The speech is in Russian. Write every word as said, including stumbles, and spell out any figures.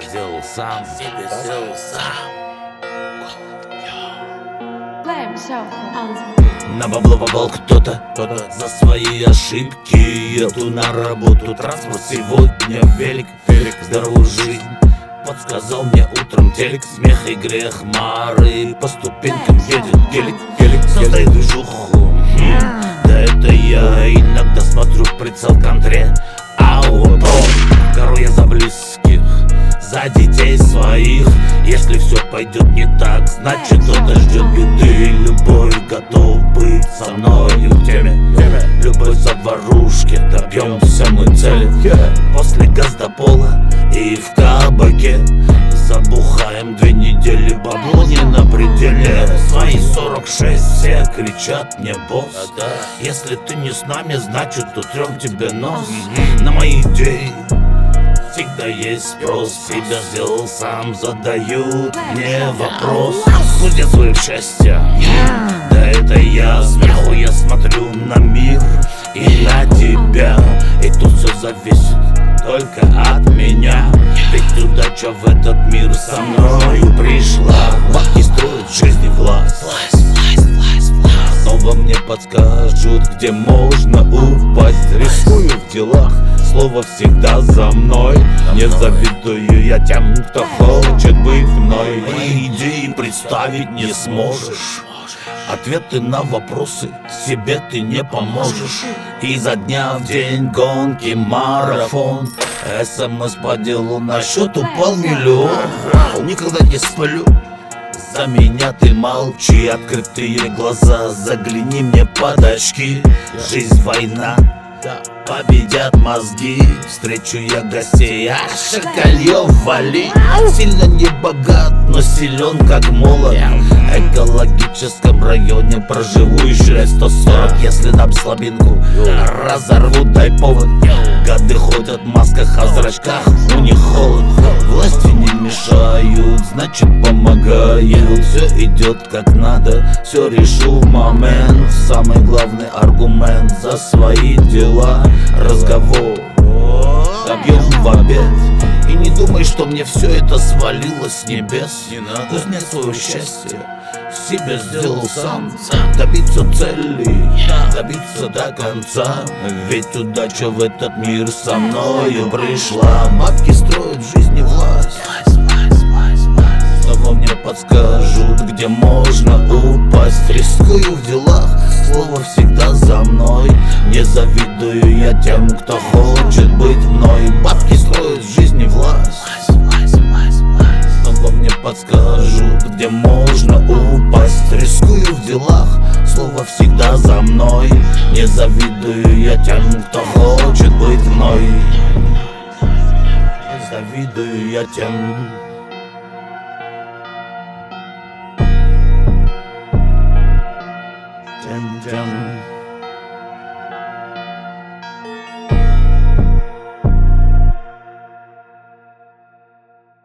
сделал сам, себе сделал сам. На бабло попал кто-то, кто-то за свои ошибки. Еду на работу, транспорт сегодня велик, велик. Здоровую жизнь подсказал мне утром телек. Смех и грех, мары, по ступенькам едет гелик, гелик. Создаю движуху, да это я иногда смотрю в прицел контре. Ау, гору я за близких, за детей своих. Если все пойдет не так, значит кто-то ждет беды. Любой готов быть со мною в теме. Любой заварушки, добьемся мы цели. После газдопола и в кабаке забухаем две недели, бабло не на пределе. Свои сорок шесть все кричат мне босс. Если ты не с нами, значит утрем тебе нос. На мои идеи всегда есть спрос, себя сделал сам, задают мне вопрос. Где свое счастье? Да это я, сверху я смотрю на мир и на тебя. И тут все зависит только от меня. Ведь удача в этот мир со мною пришла. Бабки строят жизни власть, снова мне подскажут, где можно упасть. Рискую в делах, слово всегда за мной. Не завидую я тем, кто хочет быть мной. Идеи представить не сможешь, ответы на вопросы себе ты не поможешь. Изо дня в день гонки марафон. СМС по делу, на счет упал миллион. Никогда не сплю, за меня ты молчи. Открытые глаза, загляни мне под очки. Жизнь война, победят мозги. Встречу я гостей, а шакальев вали. Сильно не богат, но силен как молот. В экологическом районе проживу еще сто сорок. Если дам слабинку, разорву, дай повод. Гады ходят в масках, а в зрачках у них холод. Власти не мешают, значит помогают. Все идет как надо, все решу в момент. Самый главный аргумент за свои дела. Разговор добьем в обед. И не думай, что мне все это свалилось с небес. Кузнец своего счастья себе сделал сам. Добиться цели, добиться до конца. Ведь удача в этот мир со мною пришла. Бабки строят в жизни власть, снова мне подскажут, где можно упасть. Рискую в делах, слово всегда за мной. Не завидую я тем, кто хочет быть мной. Бабки строят в жизни власть, снова мне подскажут, где можно упасть. Рискую в делах, слово всегда за мной. Не завидую я тем, кто хочет быть мной. Не завидую я тем. Тем, тем.